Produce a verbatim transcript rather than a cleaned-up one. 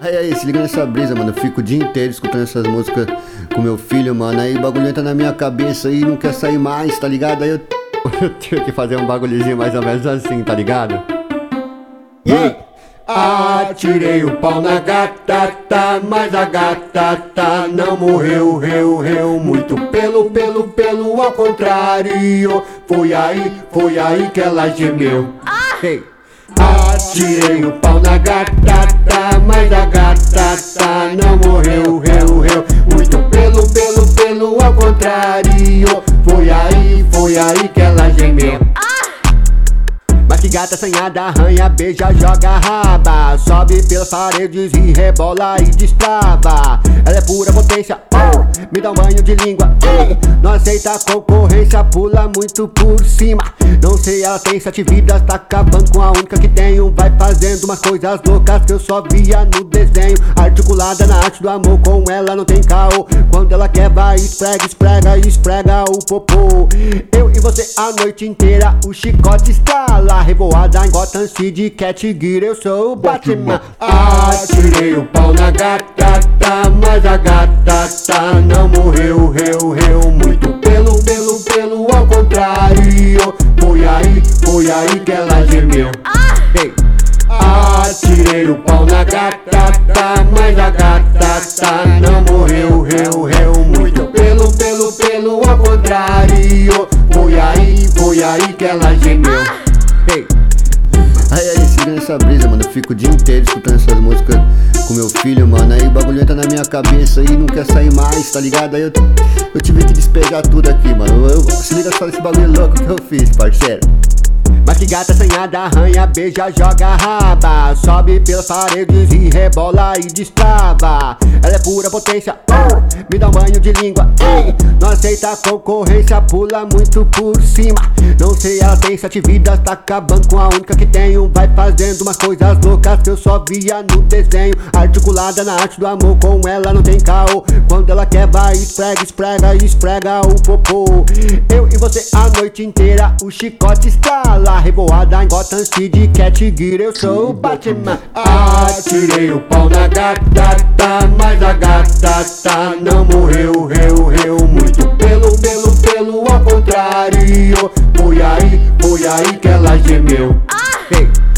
Aí, aí, se liga nessa brisa, mano. Eu fico o dia inteiro escutando essas músicas com meu filho, mano. Aí o bagulho entra na minha cabeça e não quer sair mais, tá ligado? Aí eu, eu tenho que fazer um bagulhozinho mais ou menos assim, tá ligado? Yeah. Atirei o pau na gata, tá, mas a gata tá, não morreu, reu, reu, muito pelo, pelo, pelo, ao contrário. Foi aí, foi aí que ela gemeu. Hey. Atirei o pau na gata, tá, mas a gata tá, não morreu, reu, reu, muito pelo, pelo, pelo, ao contrário. Foi aí, foi aí que ela gemeu. Mas que gata assanhada, arranha, beija, joga raba, sobe pelas paredes e rebola e destrava. Ela é pura potência, oh, me dá um banho de língua, ei. Não aceita concorrência, pula muito por cima. Não sei, ela tem sete vidas, tá acabando com a única que tenho. Vai fazendo umas coisas loucas que eu só via no desenho. Articulada na arte do amor, com ela não tem caô. Quando ela quer vai, esprega, esprega, esprega o popô. Eu e você a noite inteira, o chicote estrala. Revoada em Gotham City, Cat Gear, eu sou o Batman. Atirei o pau na gata, tá, mas a gata tá, não morreu, reu, reu, muito pelo, pelo, pelo, ao contrário. Foi aí, foi aí que ela gemeu. Hey. Atirei o pau na gata, tá, mas a gata tá, não morreu, reu, reu, muito pelo, pelo, pelo, ao contrário. Foi aí, foi aí que ela gemeu. Hey. Aí, aí, se liga nessa brisa, mano. Eu fico o dia inteiro escutando essas músicas com meu filho, mano. Aí o bagulho entra na minha cabeça e não quer sair mais, tá ligado? Aí eu, eu tive que despejar tudo aqui, mano. Eu, se liga só nesse bagulho louco que eu fiz, parceiro. Mas que gata assanhada, arranha, beija, joga raba, sobe pelas paredes e rebola e destrava. Ela é pura potência, oh, me dá um banho de língua, ei. Não aceita concorrência, pula muito por cima. Não sei, ela tem sete vidas, tá acabando com a única que tenho. Vai fazendo umas coisas loucas que eu só via no desenho. Articulada na arte do amor, com ela não tem caô. Quando ela quer vai, esprega, esprega, esprega o popô. Eu e você a noite inteira, o chicote estrala. Revoada em Gotham City, Cat Gear, eu sou o Batman. Atirei o pau na gata, tá, mas a gata tá, não morreu, reu, reu, muito pelo, pelo, pelo, ao contrário. Foi aí, foi aí que ela gemeu. Hey.